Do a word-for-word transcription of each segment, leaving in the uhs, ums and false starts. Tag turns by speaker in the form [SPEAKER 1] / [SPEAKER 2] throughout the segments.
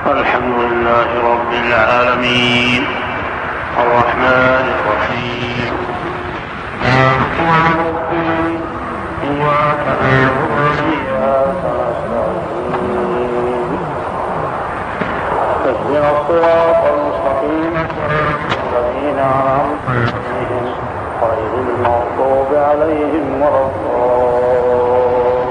[SPEAKER 1] الحمد لله رب العالمين الرحمن الرحيم إياك نعبد وإياك نستعين اهدنا الصراط المستقيم الذين أنعمت عليهم غير المغضوب عليهم ولا الضالين.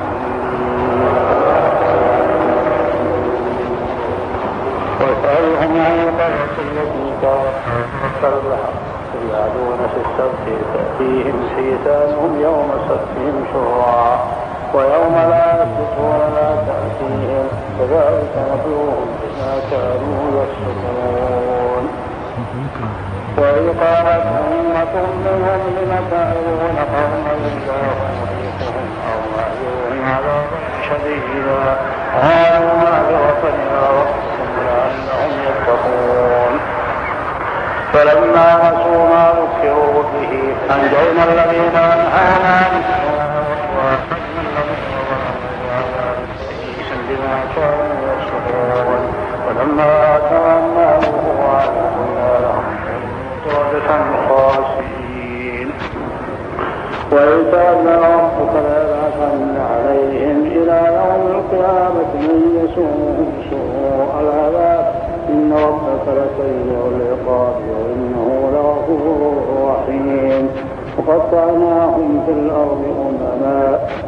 [SPEAKER 1] واسألهم عن القرية التي كانت البحر يعدون في السبت تأتيهم حيتانهم يوم سبتهم شرعا ويوم لا يسبتون لا تأتيهم كذلك نبلوهم بما كانوا يفسقون. وإذ قالت أمة منهم لم تعظون قوما الله مهلكهم أو معذورهم عذابا شديدا قالوا معذرة إلى ربكم لعلهم يتقون. فلما نسوا ما ذكروا به أنجينا الذين أنهانا عن السوء وأخذنا الذين ظلموا بعذاب بئيس بما كانوا يفسقون. ولما تولوا وأعلمنا لهم رجة خاسئين. وإذ تأذن ربك ليبعثن عليهم إلى يوم القيامة من يسوءهم سوء العذاب إن ربك لسريع العقاب وإنه لغفور رحيم. وقطعناهم في الأرض أمما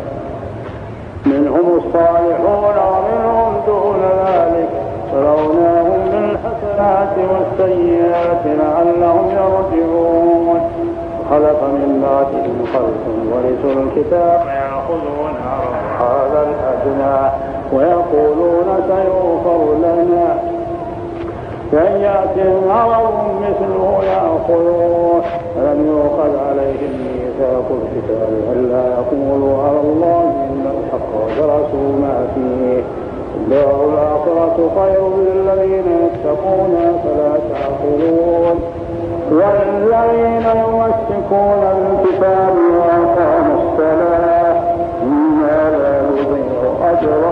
[SPEAKER 1] منهم الصالحون ومنهم دون ذلك فلوناهم بالحسنات والسيئات لعلهم يرجعون. خلف من بعدهم خلف ورثوا الكتاب يأخذون عرض هذا الأدنى ويقولون سيغفر لنا فإن يأتهم عرض مثله يأخذوه. فلم يؤخذ عليهم ميثاق الكتاب ألا يقولوا على الله إلا الحق ودرسوا ما فيه. الدار الآخرة خير للذين يتقون فلا تعقلون. والذين يمسكون بالكتاب وأقاموا الصلاة إنا لا نضيع أجر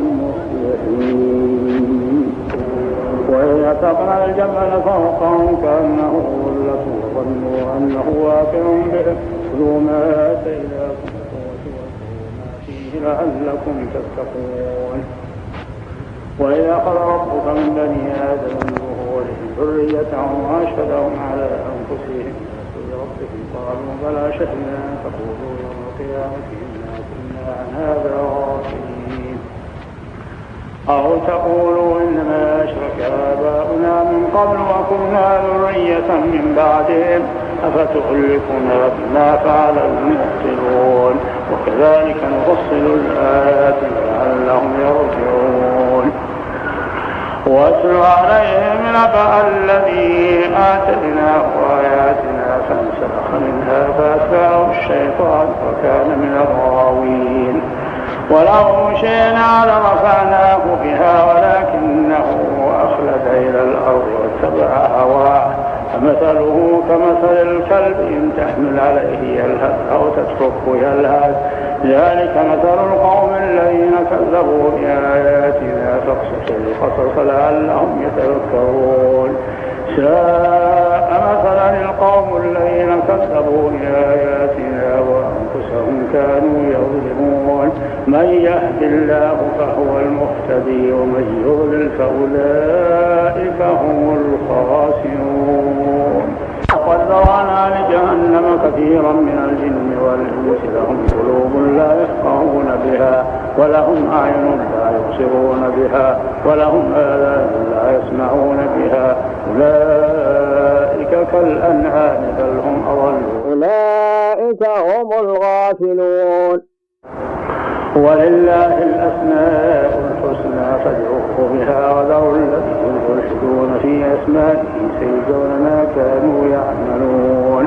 [SPEAKER 1] المصلحين. وإذ نتقنا الجبل فوقهم كأنه ظلة وظنوا أنه واقع بهم خذوا ما آتيناكم وتوكلوا ما فيه لعلكم تتقون. وإذا أخذ ربك من بني آدم من ظهورهم ذريتهم وأشهدهم على أنفسهم بربهم قالوا بلى شهدنا أن تقولوا يوم القيامة إنا كنا عن هذا غافلين أو تقولوا إنما أشرك آباؤنا من قبل وكنا ذرية من بعدهم أفتهلكنا بما فعل المبطلون وكذلك نفصل الآيات لعلهم يرجعون. واتل عليهم نبأ الذي آتيناه آياتنا فانسلخ منها فأتبعه الشيطان وكان من الغاوين. ولو شئنا لرفعناه بها ولكنه أخلد إلى الأرض واتبع هواه فمثله كمثل الكلب إن تحمل عليه يلهث أو تتركه يلهث ذلك مثل القوم الذين كذبوا بآياتنا فاقصص القصص لعلهم يتذكرون. ساء مثلا القوم الذين كذبوا بآياتنا وأنفسهم كانوا يظلمون. من يهد الله فهو المهتدي ومن يضلل فأولئك هم الخاسرون. وقد ذرأنا لجهنم كثيرا من الجن والإنس لهم قلوب لا يفقهون بها ولهم أعين لا يبصرون بها ولهم آذان لا يسمعون بها أولئك كالأنعام بل هم أضل أولئك هم الغافلون. ولله الأسماء الحسنى فادعوه بها وذروا الذين يلحدون في أسمائه سيجزون ما كانوا يعملون.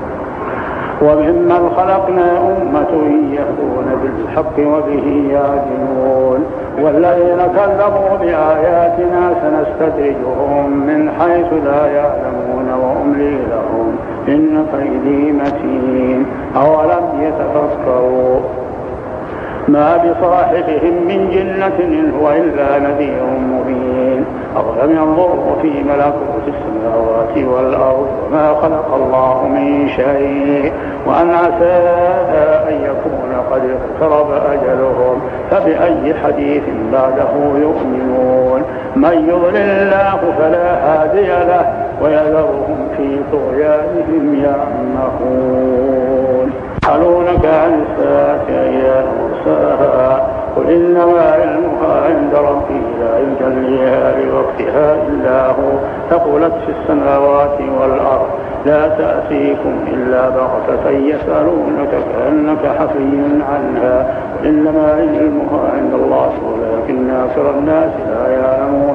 [SPEAKER 1] وممن خلقنا أمة يهدون بالحق وبه يعدلون. والذين كذبوا بآياتنا سنستدرجهم من حيث لا يعلمون وأملي لهم إن كيدي متين. أولم يتفكروا ما بصاحبهم من جنة إن هو إلا نذير مبين. العالمين. أولم ينظروا في ملكوت السماوات والأرض وما خلق الله من شيء وأن عسى أن يكون قد اقترب أجلهم فبأي حديث بعده يؤمنون. من يضلل الله فلا هادي له ويذرهم في طغيانهم يعمهون. يسألونك عن الساعة أيان مرساها قل إنما علمها عند ربي لا يجليها لوقتها إلا هو ثقلت في السماوات والأرض لا تأتيكم إلا بغتة يسألونك كأنك حفي عنها قل إنما علمها عند الله ولكن أكثر الناس لا يعلمون.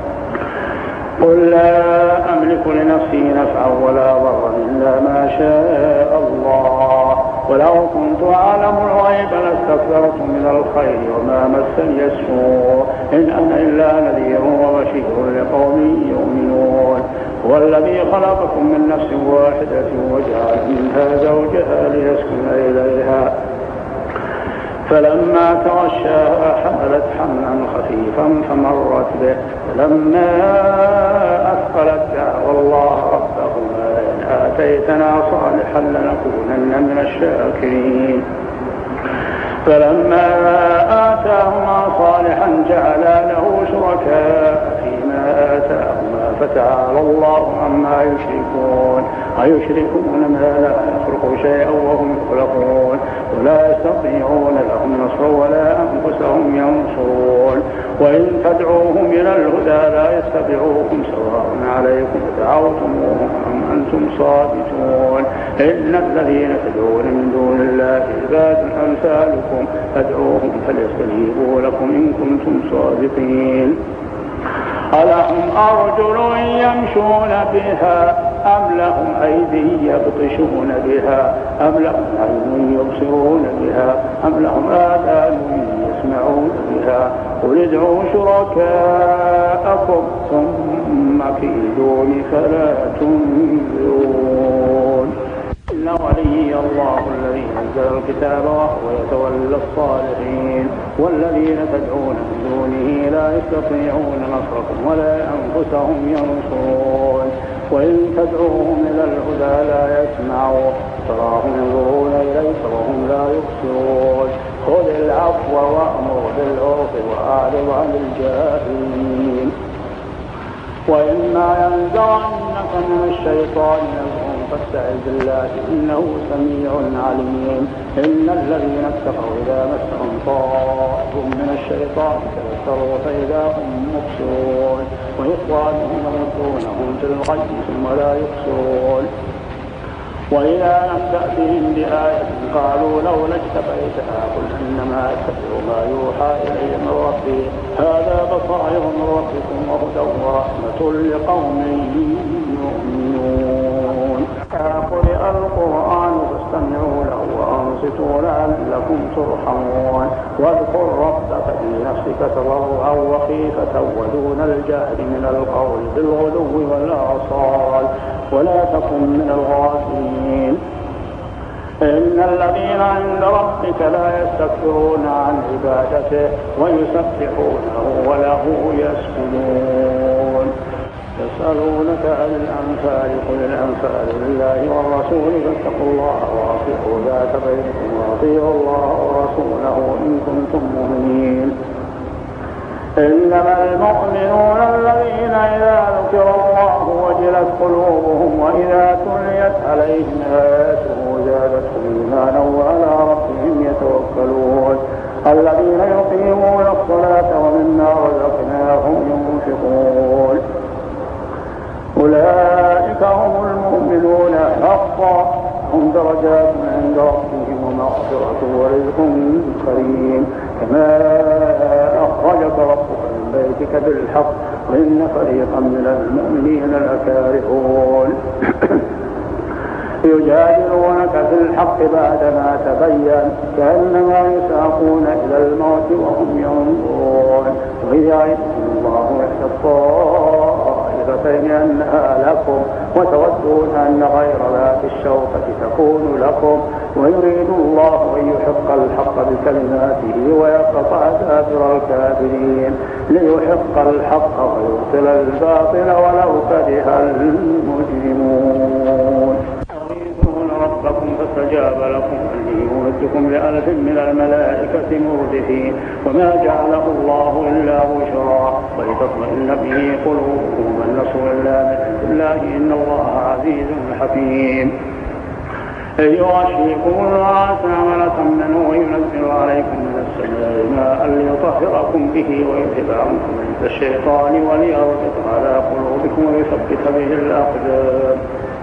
[SPEAKER 1] قل لا أملك لنفسي نفعا ولا ضرا إلا ما شاء الله ولو كنت أعلم الغيب لاستكثرت من الخير وما مسني السوء إن أنا إلا نذير وبشير لقوم يؤمنون. هو الذي خلقكم من نفس واحدة وجعل منها زوجها ليسكن إليها فلما تغشاها حملت حملا خفيفا فمرت به فلما أثقلت دعوا الله ربهما إن آتيتنا صالحا لنكونن من الشاكرين. فلما آتاهما صالحا جعلا له شركاء فيما آتاهما فتعالى الله عما يشركون. أيشركون ما لا يخلق شيئا وهم يخلقون ولا يستطيعون لهم نصرا ولا أنفسهم ينصرون. وإن تدعوهم إلى الهدى لا يتبعوكم سواء عليكم دعوتموهم أم أنتم صادقون. إن الذين تدعون من دون الله عباد أمثالكم فادعوهم فليستجيبوا لكم إن كنتم صادقين. ألهم أرجل يمشون بها أم لهم أيدي يبطشون بها أم لهم عين يبصرون بها أم لهم آذان يسمعون بها قل ادعوا شركاءكم ثم كيدون فلا تنظرون. إن ولي الله الذي نزل الكتاب وهو يتولى الصالحين والذين تدعون من دونه لا يستطيعون نصركم ولا أنفسهم ينصرون. وإن تدعوهم إلى الهدى لا يسمعوا تراهم ينظرون إليك وهم لا يبصرون. خذ العفو وأمر بالعرف وأعرض عن الجاهلين. وإما ينزغنك من الشيطان نزغ فاستعذ بالله إنه سميع عليم. إن الذين اتقوا إذا مسهم طائف من الشيطان تذكروا فإذا هم مبصرون وإخوانهم يمدونهم في الغي ثم لا يبصرون. وإذا لم تأتهم بآية قالوا لولا اجتبيتها قل إنما أتبع ما يوحى إلي من ربي هذا بصائر من ربكم وهدى ورحمة لقوم يؤمنون. إذا قرئ القرآن فاستمعوا له وأنصتوا لعلكم ترحمون. واذكر ربك في نفسك تضرعا وخيفة ودون الجهر من القول بالغدو والآصال ولا تكن من الغافلين. إن الذين عند ربك لا يستكبرون عن عبادته ويسبحونه وله يسجدون. يسألونك عن الأنفال قل الأنفال لله والرسول فاتقوا الله وأطيعوا ذات بينكم وأطيعوا الله ورسوله إن كنتم مؤمنين. إنما المؤمنون الذين إذا ذكر الله وجلت قلوبهم وإذا تليت عليهم آياته زادتهم إيمانا وعلى ربهم يتوكلون. الذين يقيمون الصلاة ومما رزقناهم ينفقون أولئك هم المؤمنون حقا هم درجات عند ربهم ومغفرة ورزق كريم. كما أخرجك ربك من بيتك بالحق وإن فريقا من المؤمنين لكارهون. يجادلونك في الحق بعدما تبين كأنما يساقون إلى الموت وهم ينظرون. وإذ يعدكم الله إحدى الطائفتين أنها لكم وتودون أن غير ذات الشوكة تكون لكم ويريد الله أن يحق الحق بكلماته ويقطع دابر الكافرين ليحق الحق ويبطل الباطل ولو كره المجرمون. تستغيثون ربكم فاستجاب لكم أني ممدكم بألف من الملائكة مردفين وما جعله الله إلا بشرى ولتطمئن به قلوبكم والنصر إلا من عند الله إن الله عزيز حكيم. إذ يغشيكم النعاس أمنة منه وينزل عليكم من السماء ماء ليطهركم به ويذهب عنكم رجز الشيطان وليربط على قلوبكم ويثبت به الأقدام.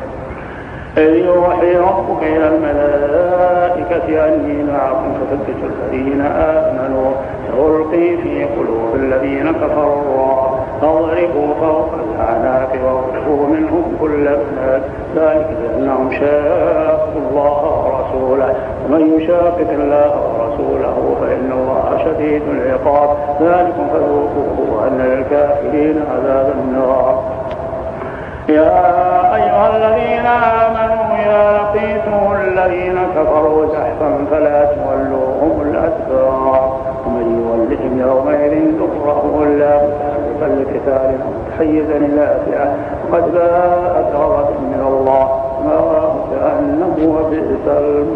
[SPEAKER 1] إذ يوحي ربك إلى الملائكة أني معكم فثبتوا الذين آمنوا سألقي في قلوب الذين كفروا الرعب فاضربوا فوق الأعناق واضربوا منهم كل بنان ذلك بأنهم شاقوا الله ورسوله ومن يشاقق الله ورسوله فإن الله شديد العقاب ذلكم فذوقوه وأن للكافرين عذاب النار. يا أيها الذين آمنوا إذا لقيتم الذين كفروا زحفا فلا تولوهم الأدبار ومن يولهم يومئذ دبره إلا متحرفا لقتال أو متحيزا إلى فئة فقد باءت غضب من الله مأواه جهنم وبئس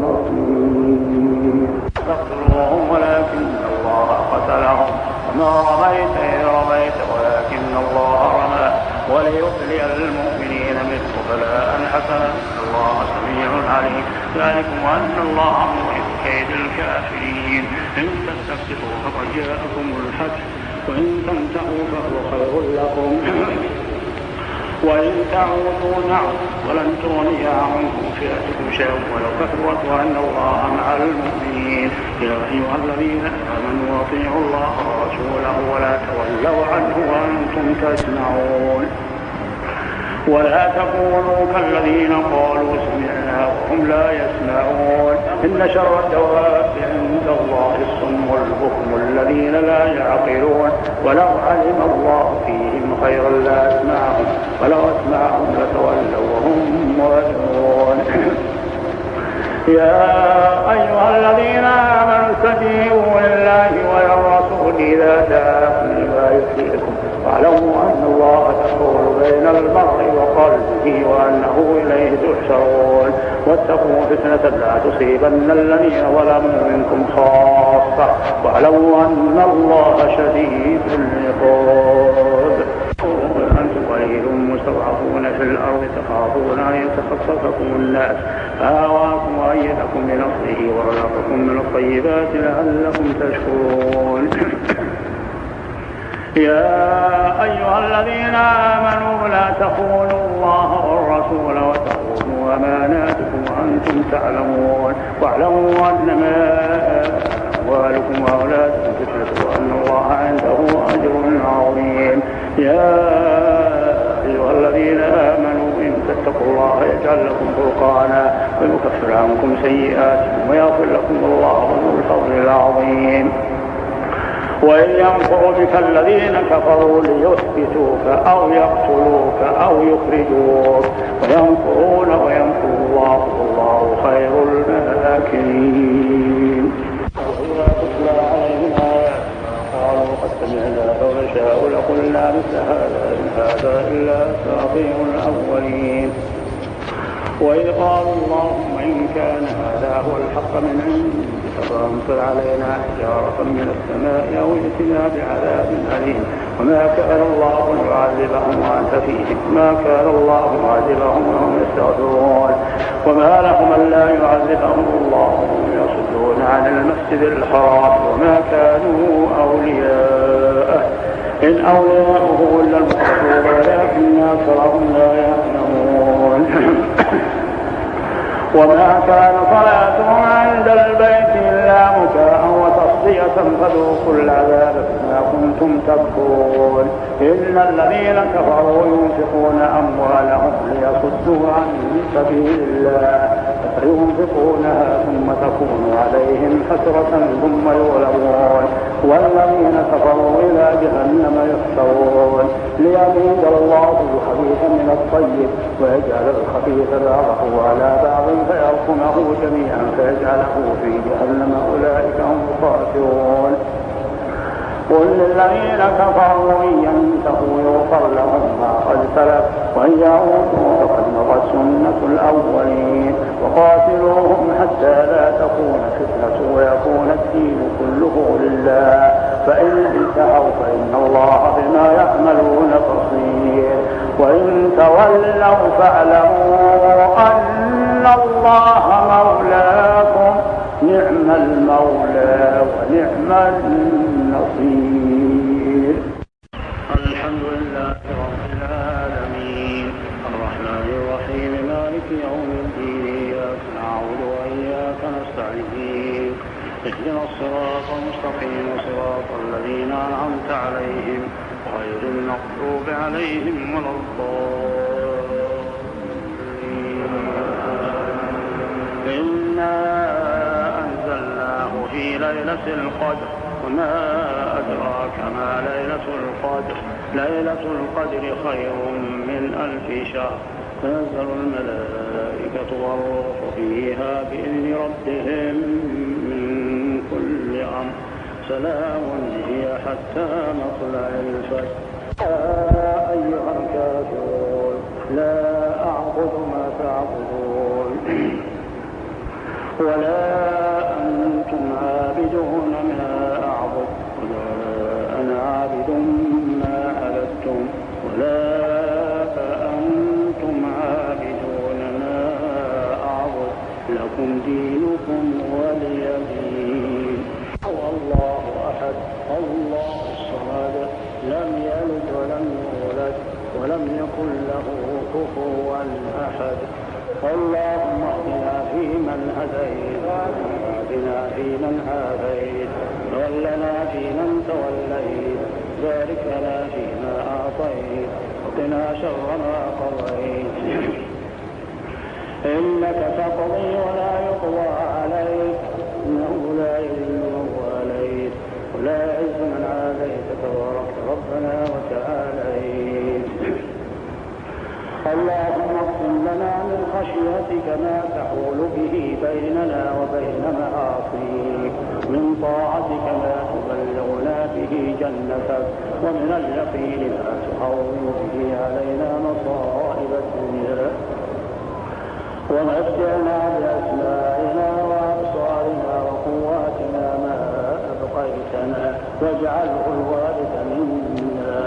[SPEAKER 1] المصير. تقتلوهم ولكن الله قتلهم وما رميت إذ رميت ولكن الله رمى وليبلي المؤمنين منه بلاء حسنا إن الله سميع عليم. ذلكم أن الله موهب كيد الكافرين إن تستفتحوا فقد جاءكم الفتح وإن تنتهوا فهو خير لكم وإن تعودوا نعم ولن تغني عنكم فئتكم شيئا ولو كثرت وأن الله مع المؤمنين. يا أيها الذين آمنوا أطيعوا الله ورسوله ولا تولوا عنه وأنتم تسمعون ولا تكونوا كالذين قالوا سمعنا وهم لا يسمعون إن شر الدواب عند الله الصم والبكم الذين لا يعقلون ولو علم الله فيهم خيرا لا أسمعهم ولو أسمعهم لتولوا وهم معرضون. يا أيها الذين آمنوا استجيبوا لله وللرسول إذا دعاكم لما يحييكم واعلموا أن الله يحول بين المرء وقلبه وأنه إليه تحشرون واتقوا فتنة لا تصيبن الذين ظلموا منكم خاصة واعلموا أن الله شديد العقاب. أنتم قليل مستضعفون في الأرض تخافون أن يتخطفكم الناس فآواكم وأيدكم بنصره ورزقكم من الطيبات لعلكم تشكرون. يا أيها الذين آمنوا لا تخونوا الله والرسول وتخونوا أماناتكم وأنتم تعلمون واعلموا أنما أموالكم وأولادكم فتنة وأن الله عنده أجر عظيم. يا أيها الذين آمنوا إن تتقوا الله يجعل لكم فرقانا ويكفر عنكم سيئاتكم ويغفر لكم الله ذو الفضل العظيم. وإن يمكر بك الذين كفروا ليثبتوك أو يقتلوك أو يخرجوك ويمكرون ويمكر الله والله خير الماكرين. وإذا تتلى عليهم آياتنا قالوا قد سمعنا لو نشاء لقلنا مثل هذا إن هذا إلا أساطير الأولين. وإذ قالوا اللهم إن كان هذا هو الحق من عندك فأمطر علينا حجارة من السماء أو ائتنا بعذاب أليم وما كان الله يعذبهم وأنت فيهم ما كان الله يعذبهم وهم يستغفرون وما لهم ألا يعذبهم الله وهم يصدون عن المسجد الحرام وما كانوا أولياءه إن أولياءه إلا المتقون ولكن أكثرهم لا يعلمون. وما كان صلاتهم عند البيت إلا مكاء وتصدية فذوقوا العذاب بما كنتم تكفرون. إن الذين كفروا ينفقون أموالهم ليصدوا عن سبيل الله فسينفقونها ثم تكون عليهم حسرة ثم يغلبون والذين كفروا إلى جهنم يحشرون ليميز الله الخبيث من الطيب الطيب ويجعل الخبيث بعضه على بعض فيركمه جميعا فيجعله في جهنم أولئك هم الخاسرون. قل للذين كفروا إن ينتهوا يغفر لهم ما قد سلف وإن يعودوا فقد مضت سنة الأولين وقاتلوهم حتى لا تكون فتنة ويكون الدين كله لله فإن انتهوا فإن الله بما يعملون بصير وإن تولوا فاعلموا أن الله مولاكم نعم المولى ونعم النصير. الحمد لله رب العالمين الرحمن الرحيم مالك يوم الدين إياك نعبد وإياك نستعين اهدنا الصراط المستقيم صراط الذين أنعمت عليهم غير المغضوب عليهم ولا الضالين. إنا أنزلناه في ليلة القدر وما أدراك ما ليلة القدر ليلة القدر خير من ألف شهر تنزل الملائكة والروح فيها بإذن ربهم من كل أمر سلام هي حتى مطلع الفجر. يا أيها الكافرون لا أعبد ما تعبدون ولا أنتم عابدون ما أعبد ولا أنا عابد ما عبدتم ولا أنتم عابدون ما أعبد لكم دينكم ولي دين. الله أحد الله الصمد لم يلد ولم يولد ولم يكن له كفوا أحد. اللهم اهدنا فيمن هديت وعافنا فيمن عافيت وتولنا فيمن توليت بارك لنا فيما أعطيت وقنا شر ما قضيت إنك تقضي ولا يقضى عليك إنه لا يذل من واليت ولا يعز من عاديت تبارك ربنا وتعاليت. اللهم اقسم لنا من خشيتك ما تحول به بيننا وبين معاصيك من طاعتك ما تبلغنا به جنتك ومن اليقين ما تهون به علينا مصائب الدنيا ومتعنا بأسماعنا وأبصارنا وقواتنا ما أبقيتنا واجعله الوارث منا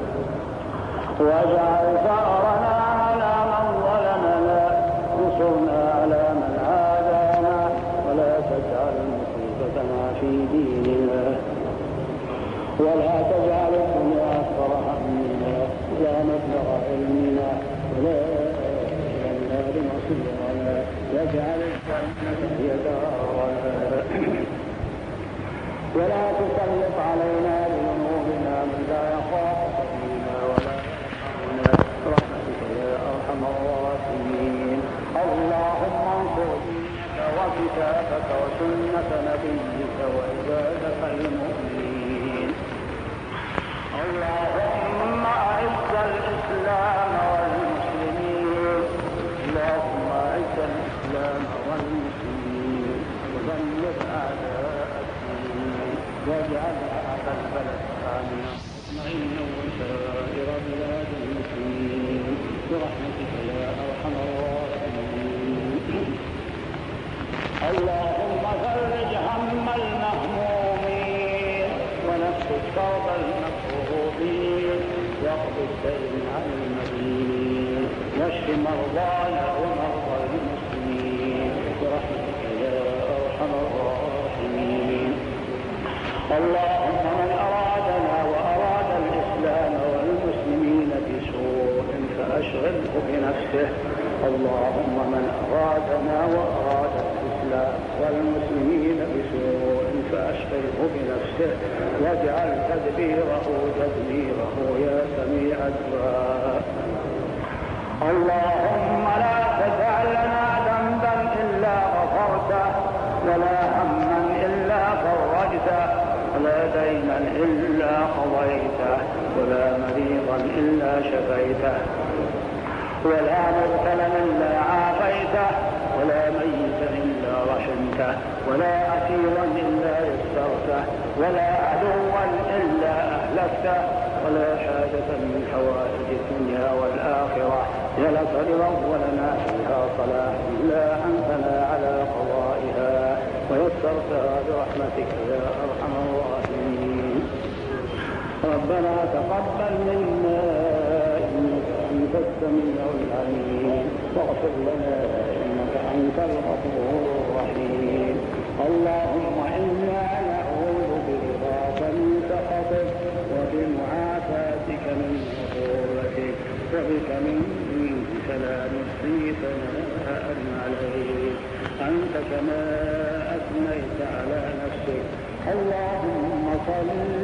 [SPEAKER 1] واجعل ثأرنا على من ظلمنا وانصرنا على من عادانا ولا تجعل مصيبتنا في ديننا ولا تجعل الدنيا أكبر همنا ولا مبلغ علمنا ولا إلى النار مصيرنا واجعل الجنة هي دارنا ولا تسلط علينا بذنوبنا من لا يخافك فينا ولا برحمتك يا أرحم الراحمين. اللهم انصر دينك وكتابك وسنة نبيك وعبادك المؤمنين. اللهم أعز الإسلام والمسلمين اللهم أعز الإسلام والمسلمين ودمر أعداء الدين واجعل هذا البلد آمنا مطمئنا وسائر بلاد المسلمين برحمتك يا أرحم الراحمين. اللهم فرج هم المهمومين ونفس كرب المكروبين واقض الدين عن المدينين واشف مرضانا ومرضى المسلمين برحمتك يا أرحم الراحمين. اللهم من أرادنا وأراد الإسلام والمسلمين بسوء فأشغله بنفسه. اللهم من أرادنا وأراد الإسلام والمسلمين بسوء فأشغله بنفسه واجعل تدبيره تدميره يا سميع الدعاء. اللهم لا تجعل لنا ذنبا إلا غفرته ولا هما إلا فرجته ولا دينا إلا قضيته ولا مريضا إلا شفيته. ولا مبتلا إلا عافيته ولا ميتا إلا رحمته ولا أسيرا إلا يسرته ولا عدوا إلا أهلكته ولا حاجة من حوائج الدنيا والآخرة لك رضا ولنا فيها صلاح إلا أنتنا على قضائها ويسرتها برحمتك يا أرحم الراحمين. ربنا تقبل منا إنك أنت السميع العليم واغفر لنا إنك أنت الغفور الرحيم. اللهم إنا نعوذ برضاك من سخطك وبمعافاتك من عقوبتك وبك منك لا نحصي ثناء عليك أنت كما أثنيت على نفسك. اللهم صل